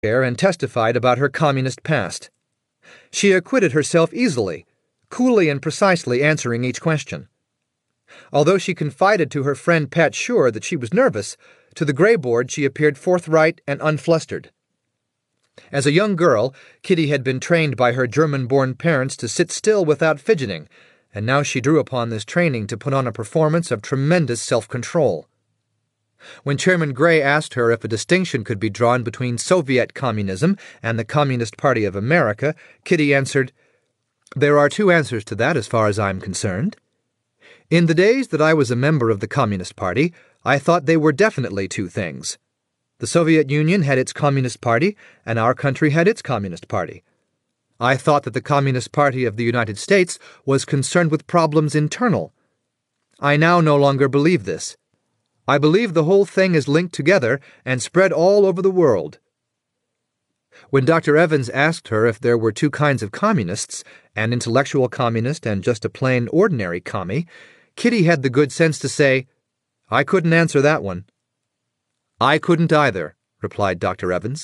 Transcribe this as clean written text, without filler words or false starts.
and testified about her communist past. She acquitted herself easily, coolly and precisely answering each question. Although she confided to her friend Pat Shore that she was nervous, to the Gray Board she appeared forthright and unflustered. As a young girl, Kitty had been trained by her German-born parents to sit still without fidgeting, and now she drew upon this training to put on a performance of tremendous self-control. When Chairman Gray asked her if a distinction could be drawn between Soviet communism and the Communist Party of America, Kitty answered, "There are two answers to that as far as I'm concerned. In the days that I was a member of the Communist Party, I thought they were definitely two things. The Soviet Union had its Communist Party, and our country had its Communist Party. I thought that the Communist Party of the United States was concerned with problems internal. I now no longer believe this. I believe the whole thing is linked together and spread all over the world." When Dr. Evans asked her if there were two kinds of communists, an intellectual communist and just a plain ordinary commie, Kitty had the good sense to say, "I couldn't answer that one." "I couldn't either," replied Dr. Evans.